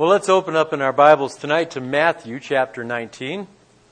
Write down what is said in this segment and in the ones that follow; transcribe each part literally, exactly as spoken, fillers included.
Well, let's open up in our Bibles tonight to Matthew chapter nineteen.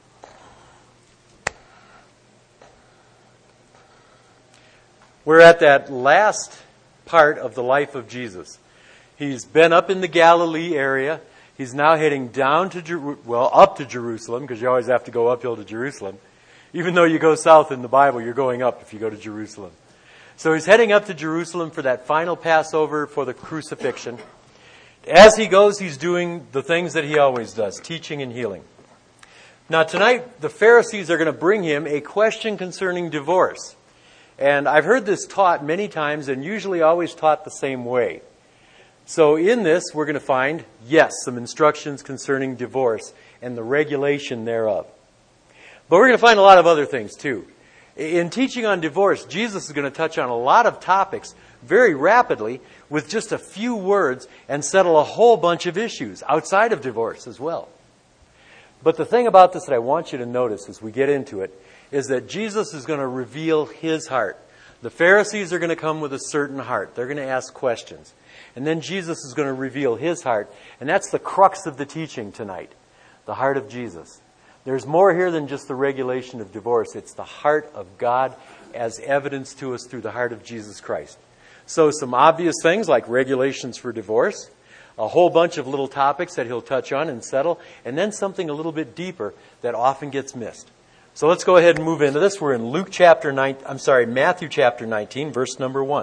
We're at that last part of the life of Jesus. He's been up in the Galilee area. He's now heading down to, Jer- well, up to Jerusalem, because you always have to go uphill to Jerusalem. Even though you go south in the Bible, you're going up if you go to Jerusalem. So he's heading up to Jerusalem for that final Passover for the crucifixion. As he goes, he's doing the things that he always does, teaching and healing. Now tonight, the Pharisees are going to bring him a question concerning divorce. And I've heard this taught many times and usually always taught the same way. So in this, we're going to find, yes, some instructions concerning divorce and the regulation thereof. But we're going to find a lot of other things too. In teaching on divorce, Jesus is going to touch on a lot of topics very rapidly with just a few words and settle a whole bunch of issues outside of divorce as well. But the thing about this that I want you to notice as we get into it is that Jesus is going to reveal his heart. The Pharisees are going to come with a certain heart. They're going to ask questions. And then Jesus is going to reveal his heart. And that's the crux of the teaching tonight, the heart of Jesus. There's more here than just the regulation of divorce. It's the heart of God as evidence to us through the heart of Jesus Christ. So some obvious things like regulations for divorce, a whole bunch of little topics that he'll touch on and settle, and then something a little bit deeper that often gets missed. So let's go ahead and move into this. We're in Luke chapter nine. I'm sorry, Matthew chapter nineteen, verse number one.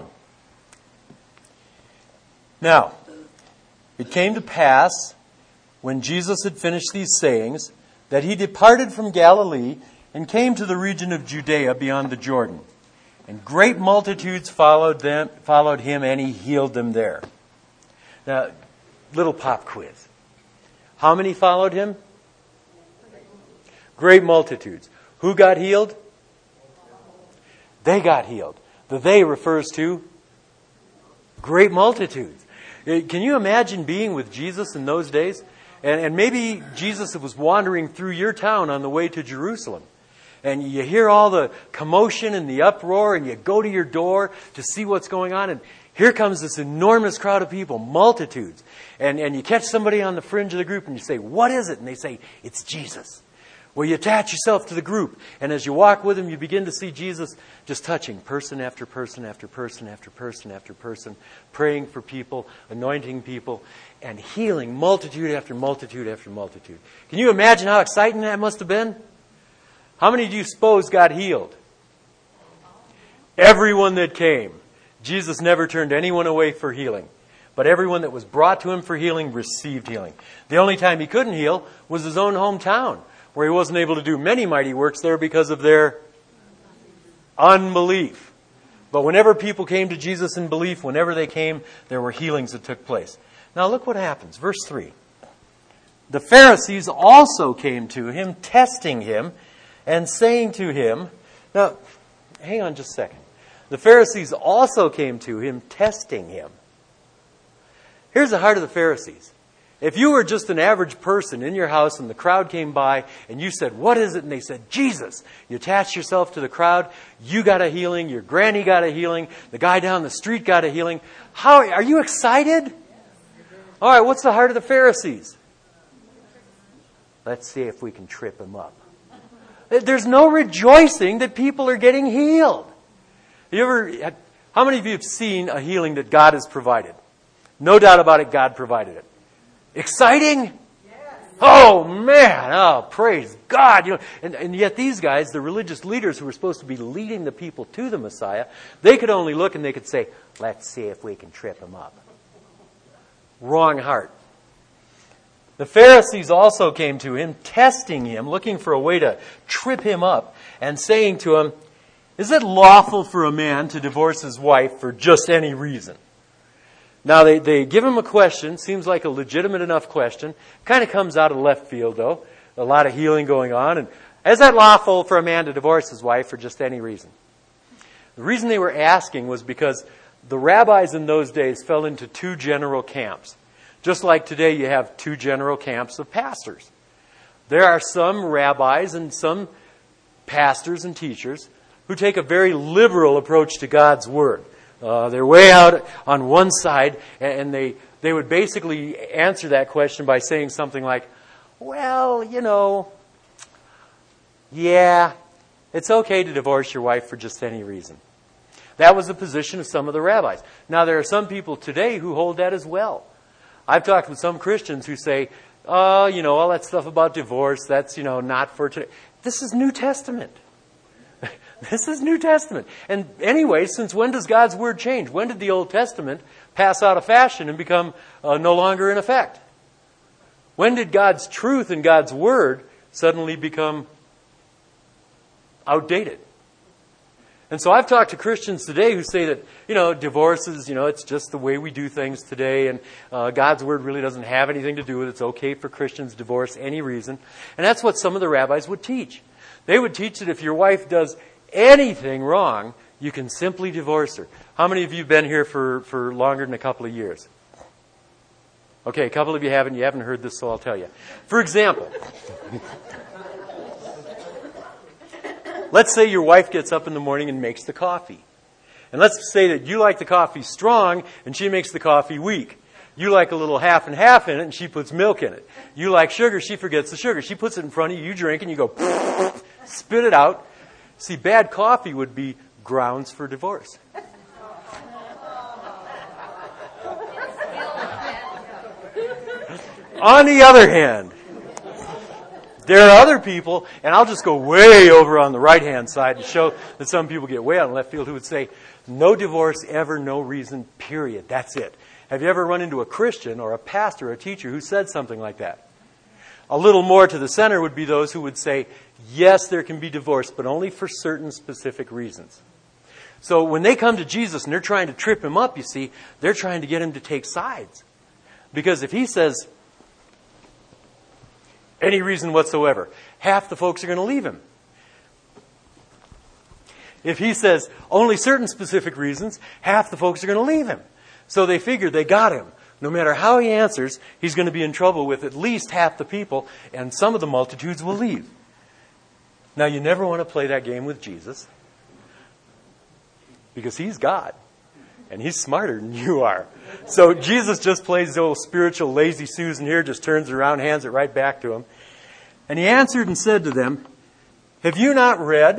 Now, it came to pass when Jesus had finished these sayings that he departed from Galilee and came to the region of Judea beyond the Jordan. And great multitudes followed them, followed him, and he healed them there. Now, little pop quiz. How many followed him? Great multitudes. Who got healed? They got healed. The they refers to great multitudes. Can you imagine being with Jesus in those days? And, and maybe Jesus was wandering through your town on the way to Jerusalem. And you hear all the commotion and the uproar, and you go to your door to see what's going on. And here comes this enormous crowd of people, multitudes. And, and you catch somebody on the fringe of the group and you say, "What is it?" And they say, "It's Jesus." Well, you attach yourself to the group. And as you walk with them, you begin to see Jesus just touching person after person after person after person after person, praying for people, anointing people, and healing multitude after multitude after multitude. Can you imagine how exciting that must have been? How many do you suppose got healed? Everyone that came. Jesus never turned anyone away for healing. But everyone that was brought to him for healing received healing. The only time he couldn't heal was his own hometown, where he wasn't able to do many mighty works there because of their unbelief. But whenever people came to Jesus in belief, whenever they came, there were healings that took place. Now look what happens. Verse three. The Pharisees also came to him, testing him, and saying to him, now, hang on just a second. The Pharisees also came to him, testing him. Here's the heart of the Pharisees. If you were just an average person in your house and the crowd came by and you said, "What is it?" And they said, "Jesus." You attached yourself to the crowd. You got a healing. Your granny got a healing. The guy down the street got a healing. How are you excited? All right, what's the heart of the Pharisees? Let's see if we can trip him up. There's no rejoicing that people are getting healed. You ever? How many of you have seen a healing that God has provided? No doubt about it, God provided it. Exciting? Yes. Oh man! Oh, praise God! You know, and, and yet these guys, the religious leaders who were supposed to be leading the people to the Messiah, they could only look and they could say, "Let's see if we can trip him up." Wrong heart. The Pharisees also came to him, testing him, looking for a way to trip him up, and saying to him, "Is it lawful for a man to divorce his wife for just any reason?" Now, they, they give him a question, seems like a legitimate enough question. Kind of comes out of left field, though. A lot of healing going on. And is that lawful for a man to divorce his wife for just any reason? The reason they were asking was because the rabbis in those days fell into two general camps. Just like today you have two general camps of pastors. There are some rabbis and some pastors and teachers who take a very liberal approach to God's Word. Uh, they're way out on one side, and they, they would basically answer that question by saying something like, well, you know, yeah, it's okay to divorce your wife for just any reason. That was the position of some of the rabbis. Now, there are some people today who hold that as well. I've talked with some Christians who say, oh, you know, all that stuff about divorce, that's, you know, not for today. This is New Testament. This is New Testament. And anyway, since when does God's Word change? When did the Old Testament pass out of fashion and become uh, no longer in effect? When did God's truth and God's Word suddenly become outdated? And so I've talked to Christians today who say that, you know, divorce is, you know, it's just the way we do things today, and uh, God's Word really doesn't have anything to do with it. It's okay for Christians to divorce any reason. And that's what some of the rabbis would teach. They would teach that if your wife does anything wrong, you can simply divorce her. How many of you have been here for, for longer than a couple of years? Okay, a couple of you haven't. You haven't heard this, so I'll tell you. For example, let's say your wife gets up in the morning and makes the coffee. And let's say that you like the coffee strong and she makes the coffee weak. You like a little half and half in it and she puts milk in it. You like sugar, she forgets the sugar. She puts it in front of you, you drink and you go, spit it out. See, bad coffee would be grounds for divorce. On the other hand, there are other people, and I'll just go way over on the right-hand side to show that some people get way out in left field, who would say, no divorce ever, no reason, period. That's it. Have you ever run into a Christian or a pastor or a teacher who said something like that? A little more to the center would be those who would say, yes, there can be divorce, but only for certain specific reasons. So when they come to Jesus and they're trying to trip him up, you see, they're trying to get him to take sides. Because if he says any reason whatsoever, half the folks are going to leave him. If he says only certain specific reasons, half the folks are going to leave him. So they figure they got him. No matter how he answers, he's going to be in trouble with at least half the people, and some of the multitudes will leave. Now, you never want to play that game with Jesus, because he's God, and he's smarter than you are. So Jesus just plays the old spiritual lazy Susan here, just turns it around, hands it right back to him. And he answered and said to them, have you not read?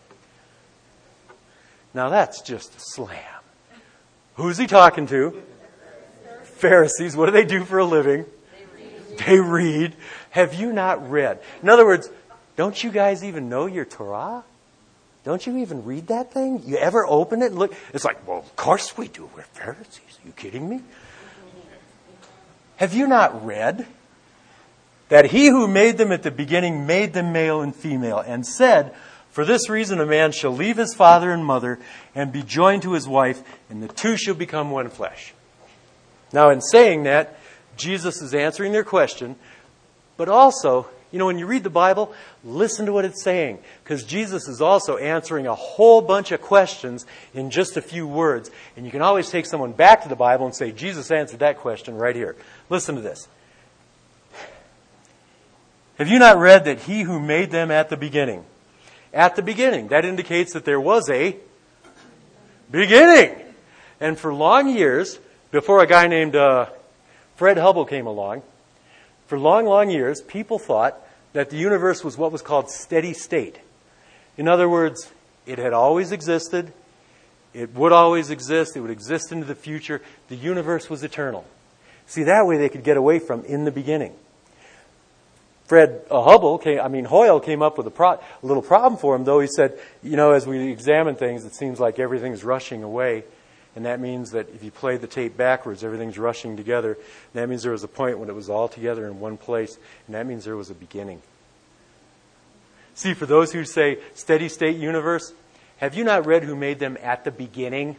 Now that's just a slam. Who's he talking to? Pharisees. What do they do for a living? They read. They read. Have you not read? In other words, don't you guys even know your Torah? Don't you even read that thing? You ever open it and look? It's like, well, of course we do. We're Pharisees. Are you kidding me? Have you not read that he who made them at the beginning made them male and female, and said, for this reason a man shall leave his father and mother and be joined to his wife, and the two shall become one flesh. Now, in saying that, Jesus is answering their question, but also, you know, when you read the Bible, listen to what it's saying, because Jesus is also answering a whole bunch of questions in just a few words. And you can always take someone back to the Bible and say, Jesus answered that question right here. Listen to this. Have you not read that he who made them at the beginning? At the beginning. That indicates that there was a beginning. And for long years, before a guy named uh, Fred Hubble came along, for long, long years, people thought that the universe was what was called steady state. In other words, it had always existed. It would always exist. It would exist into the future. The universe was eternal. See, that way they could get away from in the beginning. Fred uh, Hubble, came, I mean, Hoyle came up with a, pro- a little problem for him, though. He said, you know, as we examine things, it seems like everything's rushing away. And that means that if you play the tape backwards, everything's rushing together. And that means there was a point when it was all together in one place. And that means there was a beginning. See, for those who say steady state universe, have you not read who made them at the beginning?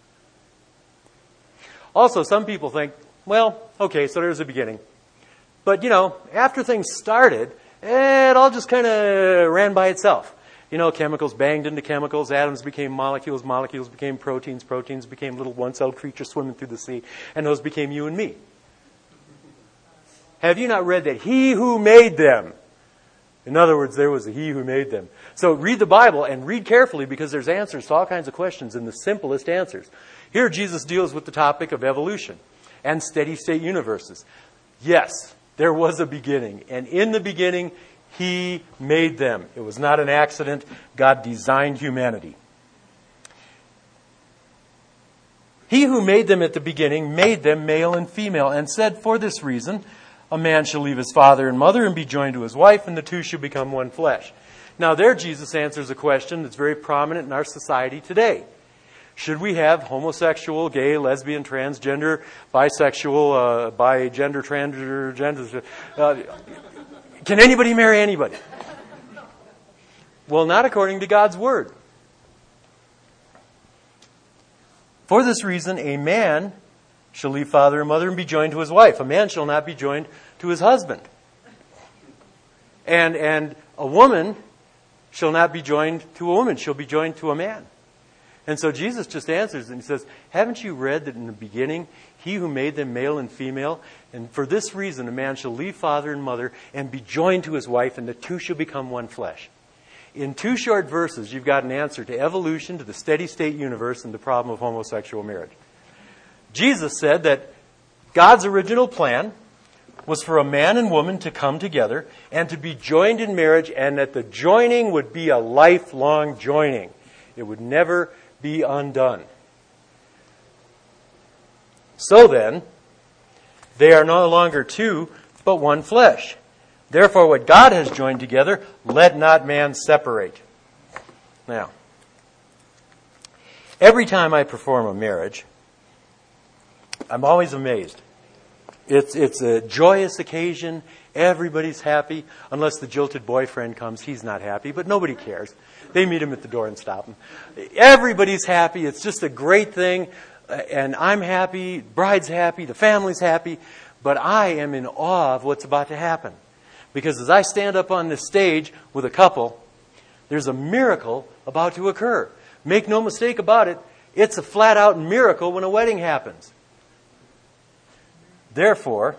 Also, some people think, well, okay, so there's a beginning. But, you know, after things started, it all just kind of ran by itself. You know, chemicals banged into chemicals, atoms became molecules, molecules became proteins, proteins became little one-celled creatures swimming through the sea, and those became you and me. Have you not read that he who made them? In other words, there was a he who made them. So read the Bible and read carefully, because there's answers to all kinds of questions in the simplest answers. Here Jesus deals with the topic of evolution and steady-state universes. Yes, there was a beginning, and in the beginning, He made them. It was not an accident. God designed humanity. He who made them at the beginning made them male and female, and said, for this reason, a man shall leave his father and mother and be joined to his wife, and the two shall become one flesh. Now there Jesus answers a question that's very prominent in our society today. Should we have homosexual, gay, lesbian, transgender, bisexual, uh, bi-gender, transgender, uh, can anybody marry anybody? Well, not according to God's Word. For this reason, a man shall leave father and mother and be joined to his wife. A man shall not be joined to his husband. And, and a woman shall not be joined to a woman. She'll be joined to a man. And so Jesus just answers and He says, haven't you read that in the beginning, He who made them male and female, and for this reason a man shall leave father and mother and be joined to his wife, and the two shall become one flesh. In two short verses, you've got an answer to evolution, to the steady-state universe, and the problem of homosexual marriage. Jesus said that God's original plan was for a man and woman to come together and to be joined in marriage, and that the joining would be a lifelong joining. It would never be undone. So then, they are no longer two, but one flesh. Therefore, what God has joined together, let not man separate. Now, every time I perform a marriage, I'm always amazed. It's, it's a joyous occasion. Everybody's happy. Unless the jilted boyfriend comes, he's not happy, but nobody cares. They meet him at the door and stop him. Everybody's happy. It's just a great thing. And I'm happy. Bride's happy. The family's happy. But I am in awe of what's about to happen. Because as I stand up on this stage with a couple, there's a miracle about to occur. Make no mistake about it. It's a flat-out miracle when a wedding happens. Therefore,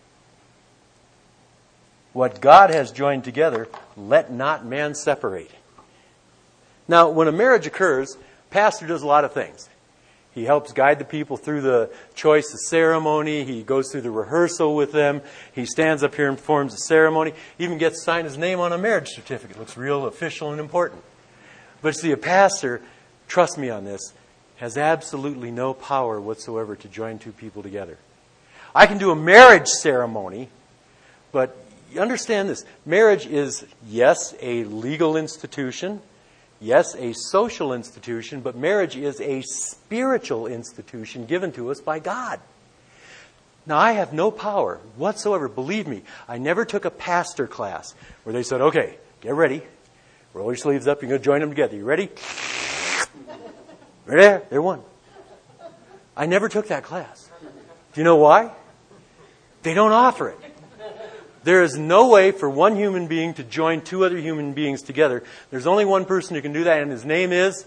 what God has joined together, let not man separate. Now, when a marriage occurs, pastor does a lot of things. He helps guide the people through the choice of ceremony. He goes through the rehearsal with them. He stands up here and performs the ceremony. Even gets to sign his name on a marriage certificate. Looks real official and important. But see, a pastor, trust me on this, has absolutely no power whatsoever to join two people together. I can do a marriage ceremony, but you understand this. Marriage is, yes, a legal institution. Yes, a social institution, but marriage is a spiritual institution given to us by God. Now, I have no power whatsoever. Believe me, I never took a pastor class where they said, okay, get ready. Roll your sleeves up. You're going to join them together. You ready? Right there. They're one. I never took that class. Do you know why? They don't offer it. There is no way for one human being to join two other human beings together. There's only one person who can do that, and his name is?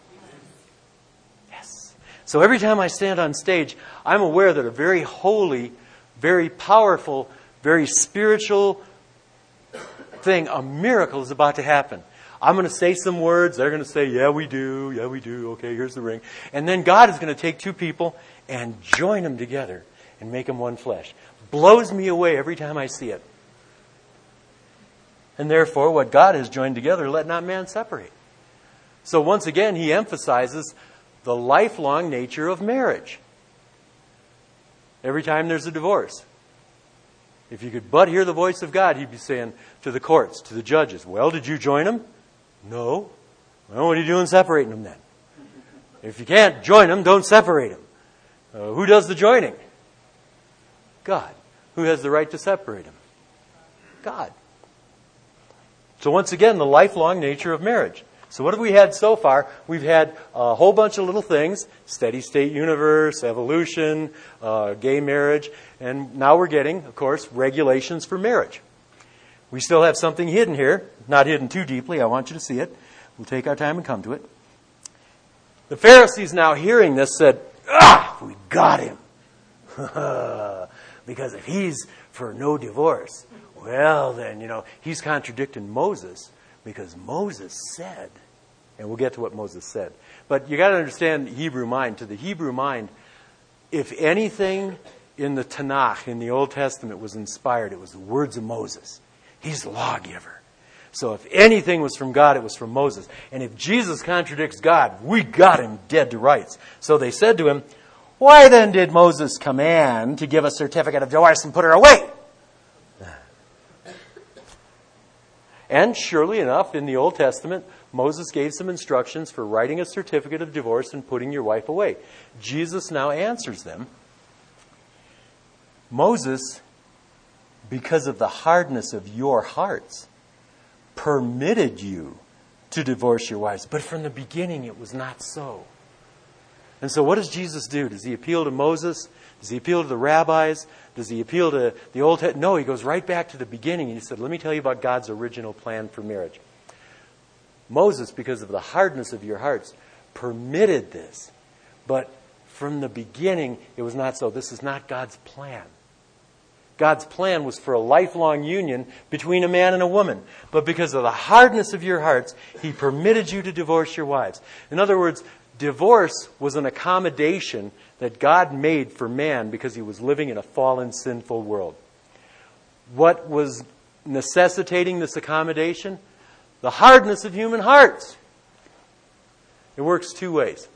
Yes. So every time I stand on stage, I'm aware that a very holy, very powerful, very spiritual thing, a miracle is about to happen. I'm going to say some words. They're going to say, yeah, we do. Yeah, we do. Okay, here's the ring. And then God is going to take two people and join them together and make them one flesh. Blows me away every time I see it. And therefore, what God has joined together, let not man separate. So once again, he emphasizes the lifelong nature of marriage. Every time there's a divorce. If you could but hear the voice of God, he'd be saying to the courts, to the judges, well, did you join them? No. Well, what are you doing separating them then? If you can't join them, don't separate them. Uh, who does the joining? God. Who has the right to separate them? God. So once again, the lifelong nature of marriage. So what have we had so far? We've had a whole bunch of little things. Steady-state universe, evolution, uh, gay marriage. And now we're getting, of course, regulations for marriage. We still have something hidden here. Not hidden too deeply. I want you to see it. We'll take our time and come to it. The Pharisees, now hearing this, said, ah, we got him. Because if he's for no divorce, well then, you know, he's contradicting Moses. Because Moses said And we'll get to what Moses said. But you got to understand Hebrew mind. To the Hebrew mind, if anything in the Tanakh, in the Old Testament, was inspired, it was the words of Moses. He's the lawgiver. So if anything was from God, it was from Moses. And if Jesus contradicts God, we got him dead to rights. So they said to him, why then did Moses command to give a certificate of divorce and put her away? And surely enough, in the Old Testament, Moses gave some instructions for writing a certificate of divorce and putting your wife away. Jesus now answers them. Moses, because of the hardness of your hearts, permitted you to divorce your wives. But from the beginning, it was not so. And so what does Jesus do? Does he appeal to Moses? Does he appeal to the rabbis? Does he appeal to the Old Testament? No, he goes right back to the beginning. And he said, let me tell you about God's original plan for marriage. Moses, because of the hardness of your hearts, permitted this. But from the beginning, it was not so. This is not God's plan. God's plan was for a lifelong union between a man and a woman. But because of the hardness of your hearts, he permitted you to divorce your wives. In other words, divorce was an accommodation that God made for man because he was living in a fallen, sinful world. What was necessitating this accommodation? The hardness of human hearts. It works two ways.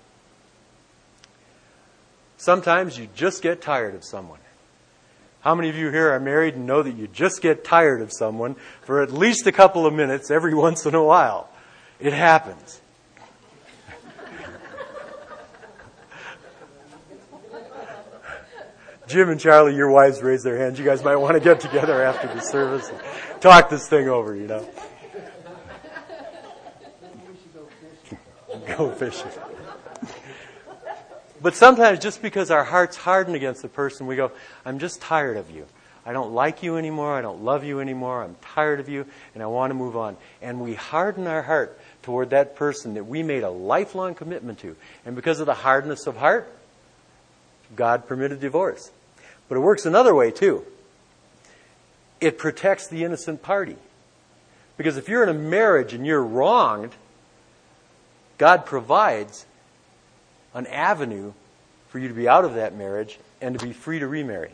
Sometimes you just get tired of someone. How many of you here are married and know that you just get tired of someone for at least a couple of minutes every once in a while? It happens. Jim and Charlie, your wives raised their hands. You guys might want to get together after the service and talk this thing over, you know. Go fishing. But sometimes just because our hearts harden against the person, we go, I'm just tired of you. I don't like you anymore. I don't love you anymore. I'm tired of you, and I want to move on. And we harden our heart toward that person that we made a lifelong commitment to. And because of the hardness of heart, God permitted divorce. But it works another way, too. It protects the innocent party. Because if you're in a marriage and you're wronged, God provides an avenue for you to be out of that marriage and to be free to remarry.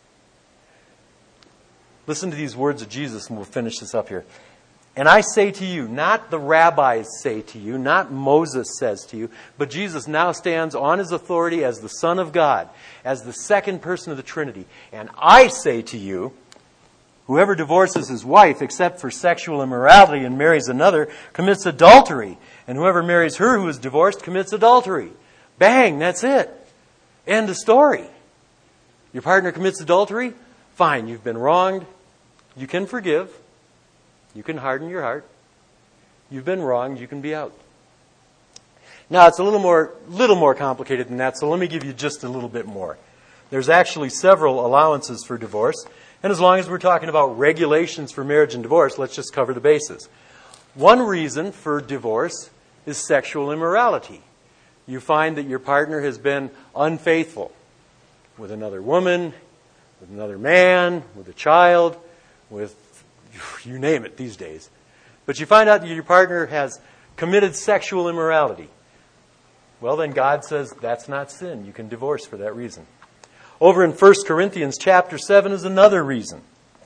Listen to these words of Jesus, and we'll finish this up here. And I say to you, not the rabbis say to you, not Moses says to you, but Jesus now stands on his authority as the Son of God, as the second person of the Trinity. And I say to you, whoever divorces his wife except for sexual immorality and marries another commits adultery. And whoever marries her who is divorced commits adultery. Bang, that's it. End of story. Your partner commits adultery? Fine, you've been wronged. You can forgive. You can harden your heart. You've been wronged. You can be out. Now, it's a little more, little more complicated than that, so let me give you just a little bit more. There's actually several allowances for divorce. And as long as we're talking about regulations for marriage and divorce, let's just cover the bases. One reason for divorce is sexual immorality. You find that your partner has been unfaithful with another woman, with another man, with a child, with you name it these days. But you find out that your partner has committed sexual immorality. Well, then God says that's not sin. You can divorce for that reason. Over in First Corinthians chapter seven is another reason.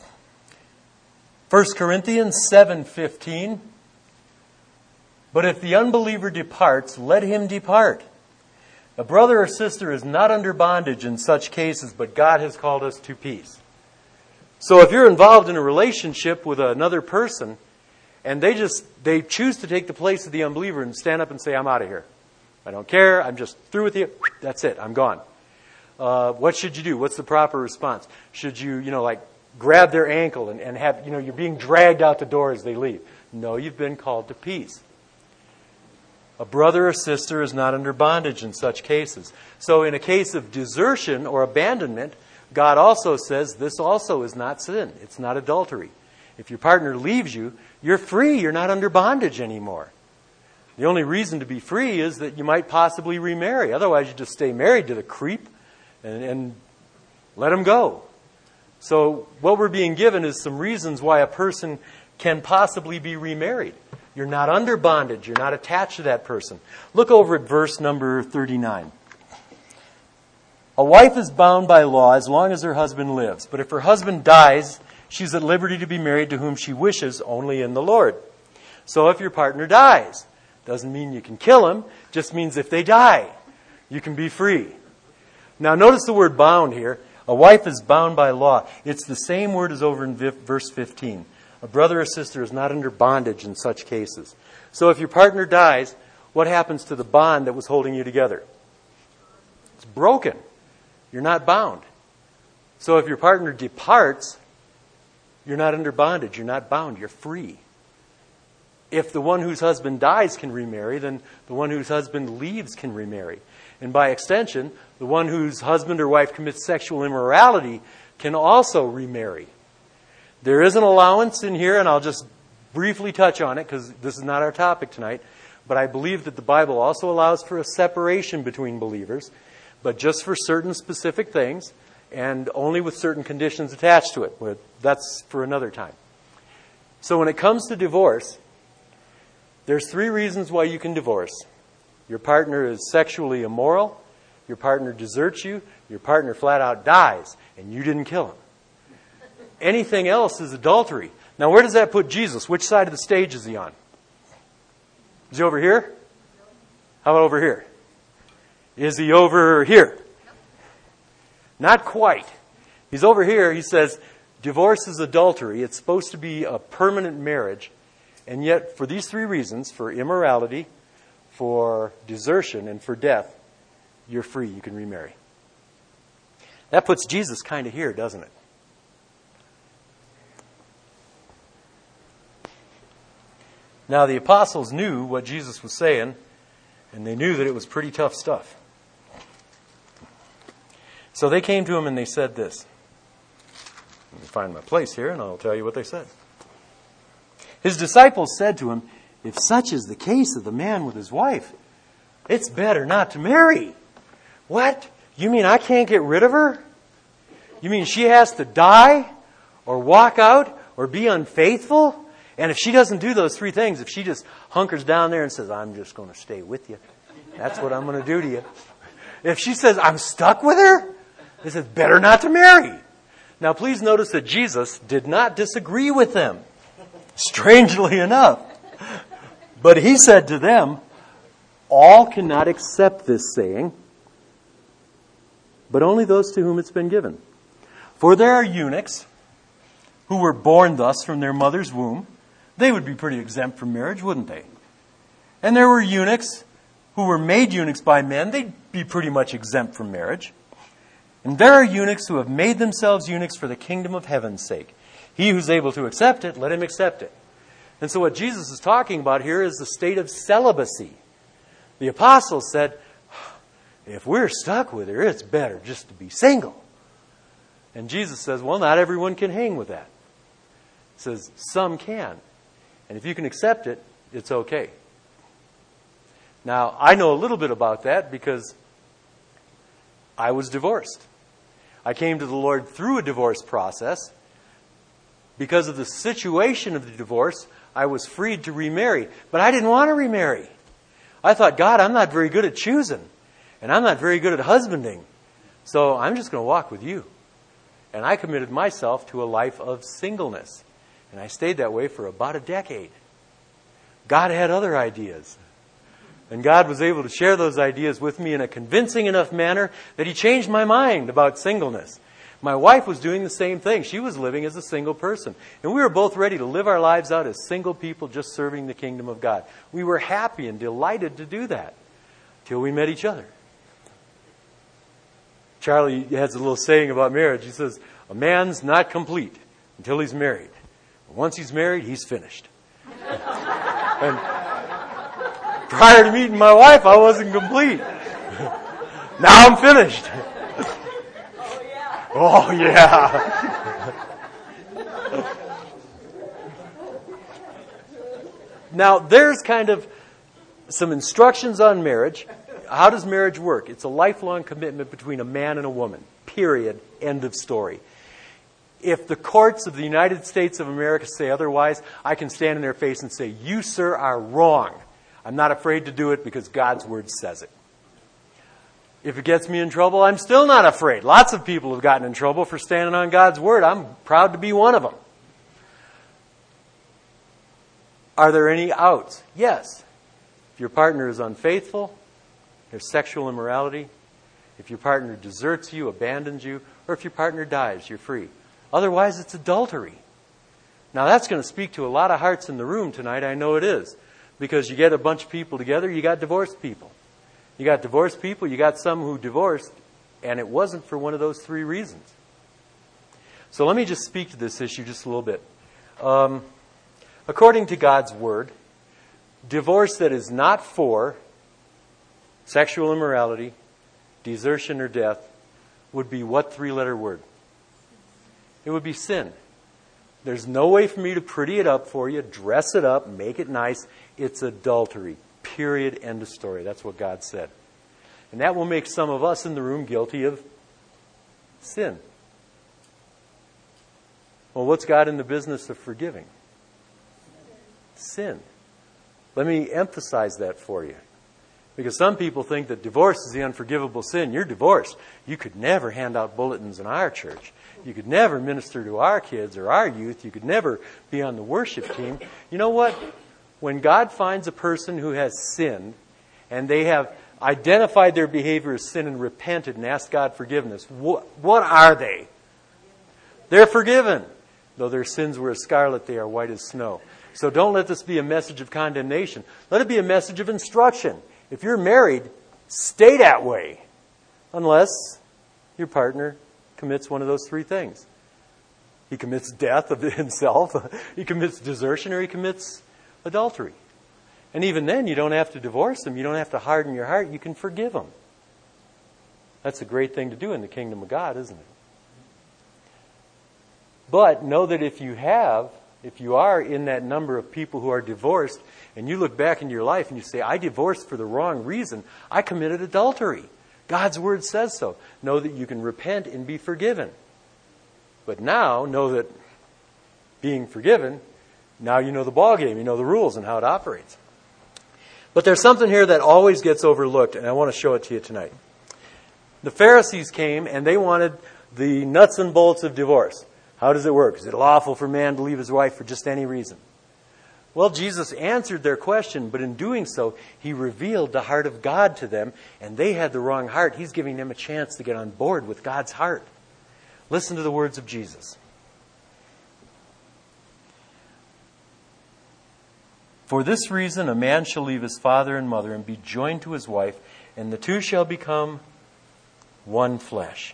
First Corinthians seven fifteen. But if the unbeliever departs, let him depart. A brother or sister is not under bondage in such cases, but God has called us to peace. So if you're involved in a relationship with another person, and they just, they choose to take the place of the unbeliever and stand up and say, I'm out of here. I don't care. I'm just through with you. That's it. I'm gone. Uh, what should you do? What's the proper response? Should you, you know, like grab their ankle and, and have, you know, you're being dragged out the door as they leave? No, you've been called to peace. A brother or sister is not under bondage in such cases. So in a case of desertion or abandonment, God also says this also is not sin. It's not adultery. If your partner leaves you, you're free. You're not under bondage anymore. The only reason to be free is that you might possibly remarry. Otherwise, you just stay married to the creep and, and let him go. So what we're being given is some reasons why a person can possibly be remarried. You're not under bondage. You're not attached to that person. Look over at verse number thirty-nine. A wife is bound by law as long as her husband lives. But if her husband dies, she's at liberty to be married to whom she wishes, only in the Lord. So if your partner dies, doesn't mean you can kill him, just means if they die, you can be free. Now notice the word bound here. A wife is bound by law. It's the same word as over in verse fifteen. A brother or sister is not under bondage in such cases. So if your partner dies, what happens to the bond that was holding you together? It's broken. You're not bound. So if your partner departs, you're not under bondage. You're not bound. You're free. If the one whose husband dies can remarry, then the one whose husband leaves can remarry. And by extension, the one whose husband or wife commits sexual immorality can also remarry. There is an allowance in here, and I'll just briefly touch on it because this is not our topic tonight. But I believe that the Bible also allows for a separation between believers, but just for certain specific things and only with certain conditions attached to it. That's for another time. So when it comes to divorce, there's three reasons why you can divorce. Your partner is sexually immoral, your partner deserts you, your partner flat out dies, and you didn't kill him. Anything else is adultery. Now, where does that put Jesus? Which side of the stage is he on? Is he over here? How about over here? Is he over here? Not quite. He's over here. He says, divorce is adultery. It's supposed to be a permanent marriage. And yet, for these three reasons, for immorality, for desertion, and for death, you're free. You can remarry. That puts Jesus kind of here, doesn't it? Now, the apostles knew what Jesus was saying, and they knew that it was pretty tough stuff. So they came to him and they said this. Let me find my place here, and I'll tell you what they said. His disciples said to him, if such is the case of the man with his wife, it's better not to marry. What? You mean I can't get rid of her? You mean she has to die or walk out or be unfaithful? And if she doesn't do those three things, if she just hunkers down there and says, I'm just going to stay with you, that's what I'm going to do to you. If she says, I'm stuck with her, they said, better not to marry. Now, please notice that Jesus did not disagree with them, strangely enough. But he said to them, all cannot accept this saying, but only those to whom it's been given. For there are eunuchs who were born thus from their mother's womb. They would be pretty exempt from marriage, wouldn't they? And there were eunuchs who were made eunuchs by men. They'd be pretty much exempt from marriage. And there are eunuchs who have made themselves eunuchs for the kingdom of heaven's sake. He who's able to accept it, let him accept it. And so what Jesus is talking about here is the state of celibacy. The apostles said, if we're stuck with her, it's better just to be single. And Jesus says, well, not everyone can hang with that. He says, some can. And if you can accept it, it's okay. Now, I know a little bit about that because I was divorced. I came to the Lord through a divorce process. Because of the situation of the divorce, I was freed to remarry. But I didn't want to remarry. I thought, God, I'm not very good at choosing. And I'm not very good at husbanding. So I'm just going to walk with you. And I committed myself to a life of singleness. And I stayed that way for about a decade. God had other ideas. And God was able to share those ideas with me in a convincing enough manner that He changed my mind about singleness. My wife was doing the same thing. She was living as a single person. And we were both ready to live our lives out as single people just serving the kingdom of God. We were happy and delighted to do that till we met each other. Charlie has a little saying about marriage. He says, a man's not complete until he's married. Once he's married, he's finished. And prior to meeting my wife, I wasn't complete. Now I'm finished. Oh, yeah. Now, there's kind of some instructions on marriage. How does marriage work? It's a lifelong commitment between a man and a woman. Period. End of story. If the courts of the United States of America say otherwise, I can stand in their face and say, you, sir, are wrong. I'm not afraid to do it because God's Word says it. If it gets me in trouble, I'm still not afraid. Lots of people have gotten in trouble for standing on God's Word. I'm proud to be one of them. Are there any outs? Yes. If your partner is unfaithful, there's sexual immorality. If your partner deserts you, abandons you, or if your partner dies, you're free. Otherwise, it's adultery. Now, that's going to speak to a lot of hearts in the room tonight. I know it is. Because you get a bunch of people together, you got divorced people. You got divorced people, you got some who divorced, and it wasn't for one of those three reasons. So let me just speak to this issue just a little bit. Um, according to God's Word, divorce that is not for sexual immorality, desertion, or death would be what three-letter word? It would be sin. There's no way for me to pretty it up for you, dress it up, make it nice. It's adultery. Period. End of story. That's what God said. And that will make some of us in the room guilty of sin. Well, what's God in the business of forgiving? Sin. Let me emphasize that for you. Because some people think that divorce is the unforgivable sin. You're divorced. You could never hand out bulletins in our church. You could never minister to our kids or our youth. You could never be on the worship team. You know what? When God finds a person who has sinned and they have identified their behavior as sin and repented and asked God forgiveness, what, what are they? They're forgiven. Though their sins were as scarlet, they are white as snow. So don't let this be a message of condemnation. Let it be a message of instruction. If you're married, stay that way. Unless your partner commits one of those three things. He commits death of himself, he commits desertion, or he commits adultery. And even then, you don't have to divorce him. You don't have to harden your heart. You can forgive him. That's a great thing to do in the kingdom of God, isn't it? But know that if you have, if you are in that number of people who are divorced, and you look back in your life and you say, I divorced for the wrong reason. I committed adultery. God's Word says so. Know that you can repent and be forgiven. But now, know that being forgiven, now you know the ballgame. You know the rules and how it operates. But there's something here that always gets overlooked, and I want to show it to you tonight. The Pharisees came, and they wanted the nuts and bolts of divorce. How does it work? Is it lawful for a man to leave his wife for just any reason? Well, Jesus answered their question, but in doing so, He revealed the heart of God to them, and they had the wrong heart. He's giving them a chance to get on board with God's heart. Listen to the words of Jesus. For this reason, a man shall leave his father and mother and be joined to his wife, and the two shall become one flesh.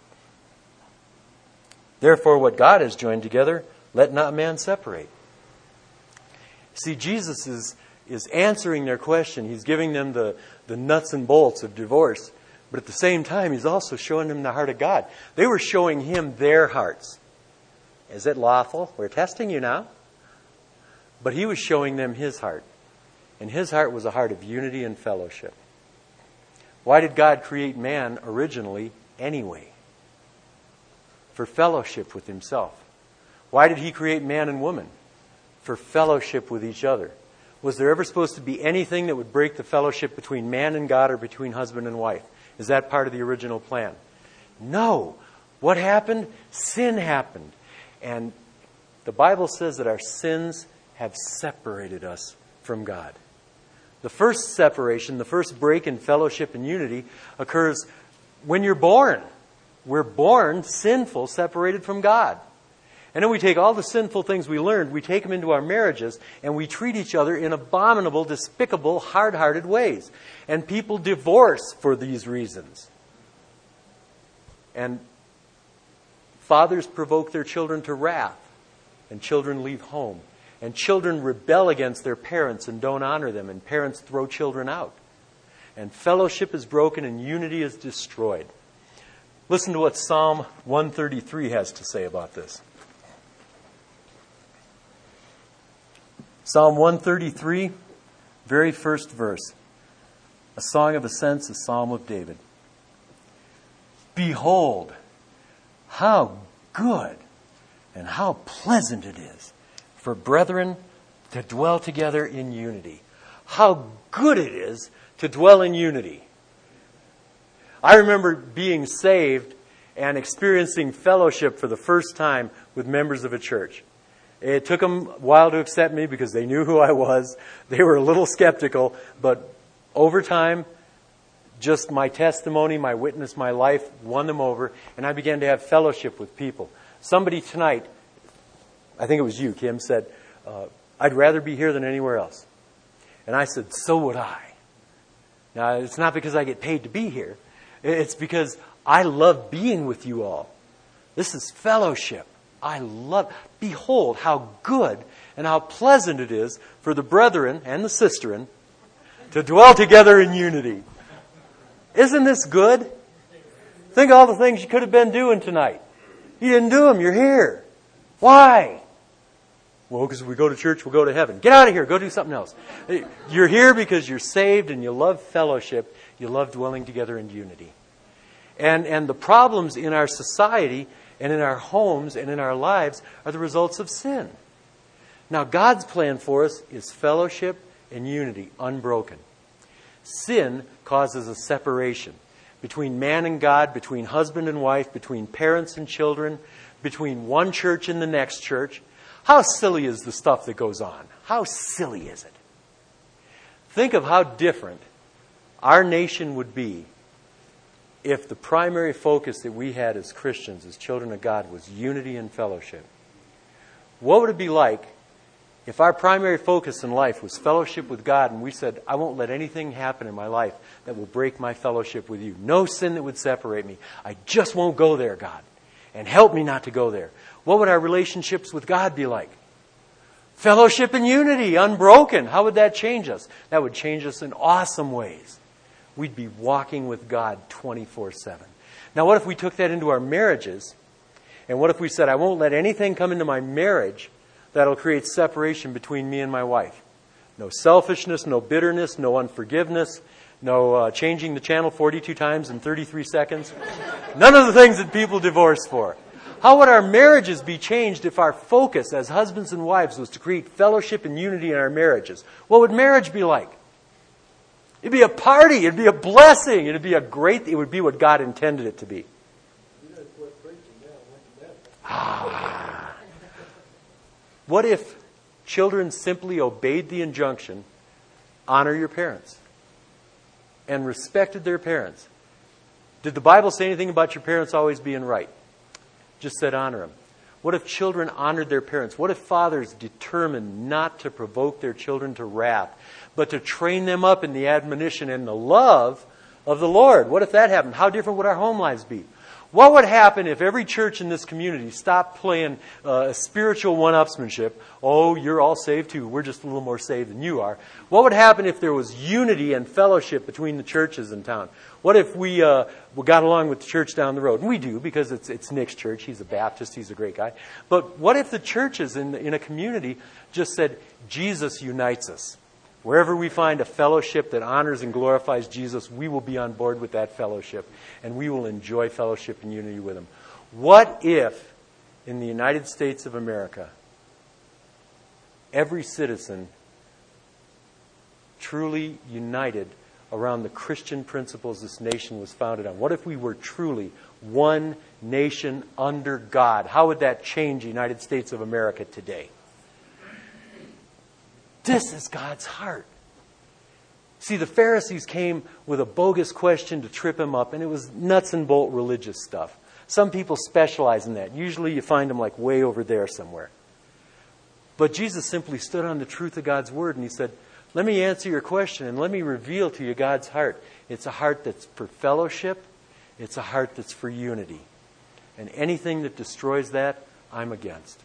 Therefore, what God has joined together, let not man separate. See, Jesus is, is answering their question. He's giving them the, the nuts and bolts of divorce. But at the same time, He's also showing them the heart of God. They were showing Him their hearts. Is it lawful? We're testing you now. But He was showing them His heart. And His heart was a heart of unity and fellowship. Why did God create man originally anyway? For fellowship with Himself. Why did He create man and woman? For fellowship with each other. Was there ever supposed to be anything that would break the fellowship between man and God or between husband and wife? Is that part of the original plan? No. What happened? Sin happened. And the Bible says that our sins have separated us from God. The first separation, the first break in fellowship and unity occurs when you're born. We're born sinful, separated from God. And then we take all the sinful things we learned, we take them into our marriages, and we treat each other in abominable, despicable, hard-hearted ways. And people divorce for these reasons. And fathers provoke their children to wrath, and children leave home. And children rebel against their parents and don't honor them, and parents throw children out. And fellowship is broken and unity is destroyed. Listen to what Psalm one thirty-three has to say about this. Psalm one thirty-three, very first verse. A song of ascents, a psalm of David. Behold, how good And how pleasant it is for brethren to dwell together in unity. How good it is to dwell in unity. I remember being saved and experiencing fellowship for the first time with members of a church. It took them a while to accept me because they knew who I was. They were a little skeptical, but over time, just my testimony, my witness, my life won them over, and I began to have fellowship with people. Somebody tonight, I think it was you, Kim, said, uh, I'd rather be here than anywhere else. And I said, so would I. Now, it's not because I get paid to be here. It's because I love being with you all. This is fellowship. I love, behold how good and how pleasant it is for the brethren and the sisterin to dwell together in unity. Isn't this good? Think of all the things you could have been doing tonight. You didn't do them. You're here. Why? Well, because if we go to church, we'll go to heaven. Get out of here. Go do something else. You're here because you're saved and you love fellowship. You love dwelling together in unity. And, and the problems in our society and in our homes and in our lives are the results of sin. Now, God's plan for us is fellowship and unity, unbroken. Sin causes a separation between man and God, between husband and wife, between parents and children, between one church and the next church. How silly is the stuff that goes on? How silly is it? Think of how different our nation would be if the primary focus that we had as Christians, as children of God, was unity and fellowship. What would it be like if our primary focus in life was fellowship with God and we said, I won't let anything happen in my life that will break my fellowship with you. No sin that would separate me. I just won't go there, God. And help me not to go there. What would our relationships with God be like? Fellowship and unity, unbroken. How would that change us? That would change us in awesome ways. We'd be walking with God twenty-four seven. Now, what if we took that into our marriages? And what if we said, I won't let anything come into my marriage that'll create separation between me and my wife? No selfishness, no bitterness, no unforgiveness, no uh, changing the channel forty-two times in thirty-three seconds. None of the things that people divorce for. How would our marriages be changed if our focus as husbands and wives was to create fellowship and unity in our marriages? What would marriage be like? It'd be a party. It'd be a blessing. It'd be a great, it would be what God intended it to be. Ah. What if children simply obeyed the injunction, honor your parents, and respected their parents? Did the Bible say anything about your parents always being right? Just said honor them. What if children honored their parents? What if fathers determined not to provoke their children to wrath, but to train them up in the admonition and the love of the Lord? What if that happened? How different would our home lives be? What would happen if every church in this community stopped playing uh, spiritual one-upsmanship? Oh, you're all saved too. We're just a little more saved than you are. What would happen if there was unity and fellowship between the churches in town? What if we uh, got along with the church down the road? And we do, because it's it's Nick's church. He's a Baptist. He's a great guy. But what if the churches in, in a community just said, Jesus unites us? Wherever we find a fellowship that honors and glorifies Jesus, we will be on board with that fellowship, and we will enjoy fellowship and unity with Him. What if, in the United States of America, every citizen truly united around the Christian principles this nation was founded on? What if we were truly one nation under God? How would that change the United States of America today? This is God's heart. See, the Pharisees came with a bogus question to trip Him up, and it was nuts and bolt religious stuff. Some people specialize in that. Usually you find them like way over there somewhere. But Jesus simply stood on the truth of God's Word, and He said, let me answer your question, and let me reveal to you God's heart. It's a heart that's for fellowship. It's a heart that's for unity. And anything that destroys that, I'm against.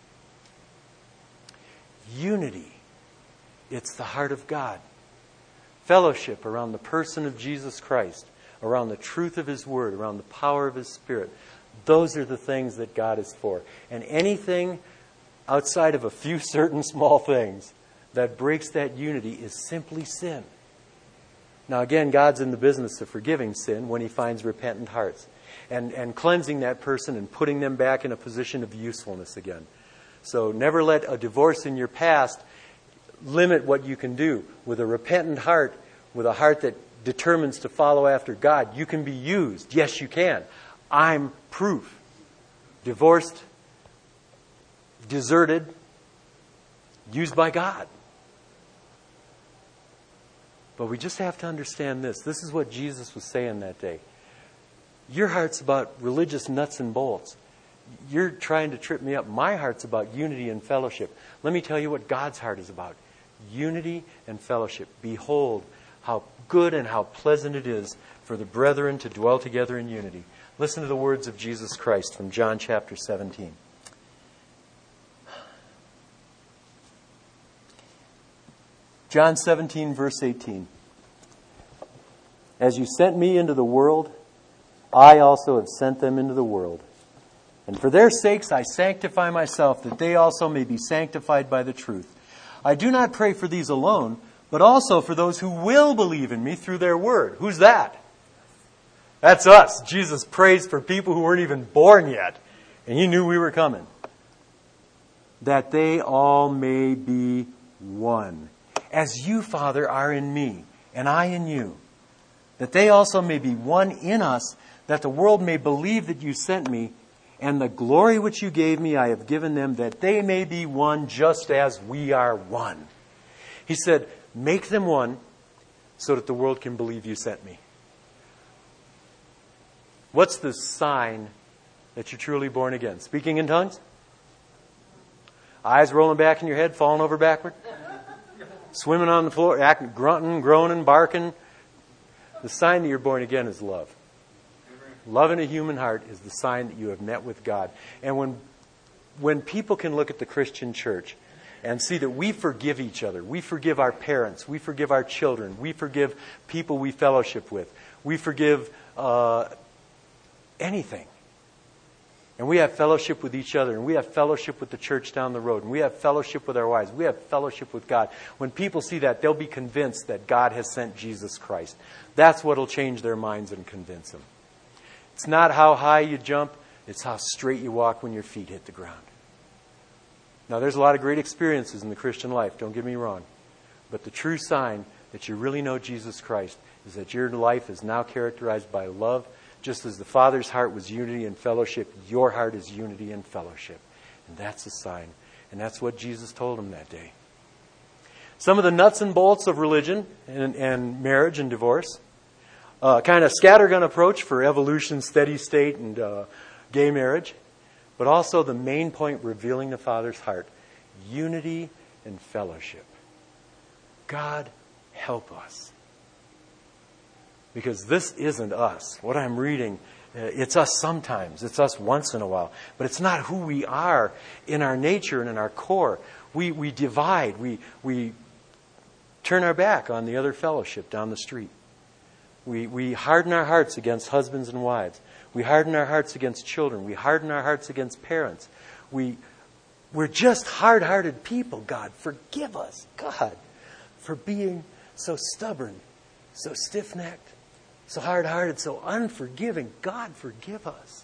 Unity. It's the heart of God. Fellowship around the person of Jesus Christ, around the truth of His Word, around the power of His Spirit. Those are the things that God is for. And anything outside of a few certain small things that breaks that unity is simply sin. Now again, God's in the business of forgiving sin when He finds repentant hearts. and, and cleansing that person and putting them back in a position of usefulness again. So never let a divorce in your past limit what you can do. With a repentant heart, with a heart that determines to follow after God, you can be used. Yes, you can. I'm proof. Divorced, deserted, used by God. But we just have to understand this. This is what Jesus was saying that day. Your heart's about religious nuts and bolts. You're trying to trip me up. My heart's about unity and fellowship. Let me tell you what God's heart is about. Unity and fellowship. Behold, how good and how pleasant it is for the brethren to dwell together in unity. Listen to the words of Jesus Christ from John chapter seventeen. John seventeen, verse eighteen. As you sent me into the world, I also have sent them into the world. And for their sakes I sanctify myself, that they also may be sanctified by the truth. I do not pray for these alone, but also for those who will believe in me through their word. Who's that? That's us. Jesus prays for people who weren't even born yet. And He knew we were coming. That they all may be one. As you, Father, are in me, and I in you. That they also may be one in us, that the world may believe that you sent me, and the glory which you gave me I have given them, that they may be one just as we are one. He said, make them one so that the world can believe you sent me. What's the sign that you're truly born again? Speaking in tongues? Eyes rolling back in your head, falling over backward? Swimming on the floor, acting, grunting, groaning, barking? The sign that you're born again is love. Love in a human heart is the sign that you have met with God. And when when people can look at the Christian church and see that we forgive each other, we forgive our parents, we forgive our children, we forgive people we fellowship with, we forgive uh, anything. And we have fellowship with each other, and we have fellowship with the church down the road, and we have fellowship with our wives, we have fellowship with God. When people see that, they'll be convinced that God has sent Jesus Christ. That's what will change their minds and convince them. It's not how high you jump, it's how straight you walk when your feet hit the ground. Now, there's a lot of great experiences in the Christian life, don't get me wrong. But the true sign that you really know Jesus Christ is that your life is now characterized by love. Just as the Father's heart was unity and fellowship, your heart is unity and fellowship. And that's a sign. And that's what Jesus told him that day. Some of the nuts and bolts of religion and, and marriage and divorce. Uh, kind of scattergun approach for evolution, steady state, and uh, gay marriage. But also the main point, revealing the Father's heart. Unity and fellowship. God, help us. Because this isn't us. What I'm reading, uh, it's us sometimes. It's us once in a while. But it's not who we are in our nature and in our core. We we divide. We we turn our back on the other fellowship down the street. We we harden our hearts against husbands and wives. We harden our hearts against children. We harden our hearts against parents. We we're just hard-hearted people. God, forgive us, God, for being so stubborn, so stiff-necked, so hard-hearted, so unforgiving. God, forgive us.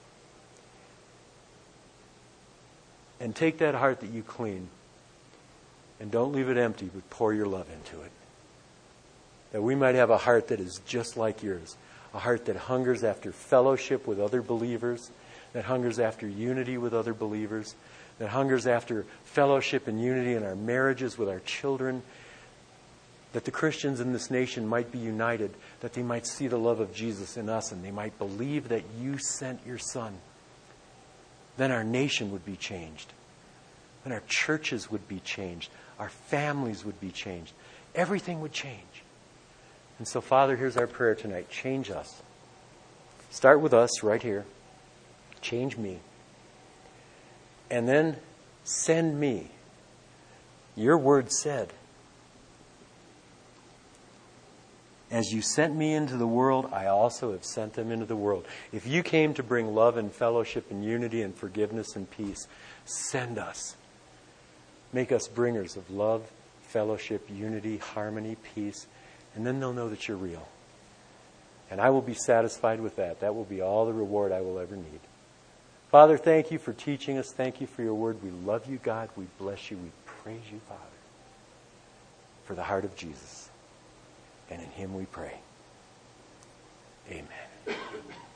And take that heart that you clean and don't leave it empty, but pour your love into it. That we might have a heart that is just like yours. A heart that hungers after fellowship with other believers, that hungers after unity with other believers, that hungers after fellowship and unity in our marriages with our children, that the Christians in this nation might be united, that they might see the love of Jesus in us and they might believe that you sent your Son. Then our nation would be changed. Then our churches would be changed. Our families would be changed. Everything would change. And so, Father, here's our prayer tonight. Change us. Start with us right here. Change me. And then send me. Your word said, as you sent me into the world, I also have sent them into the world. If you came to bring love and fellowship and unity and forgiveness and peace, send us. Make us bringers of love, fellowship, unity, harmony, peace. And then they'll know that you're real. And I will be satisfied with that. That will be all the reward I will ever need. Father, thank you for teaching us. Thank you for your word. We love you, God. We bless you. We praise you, Father, for the heart of Jesus. And in him we pray. Amen.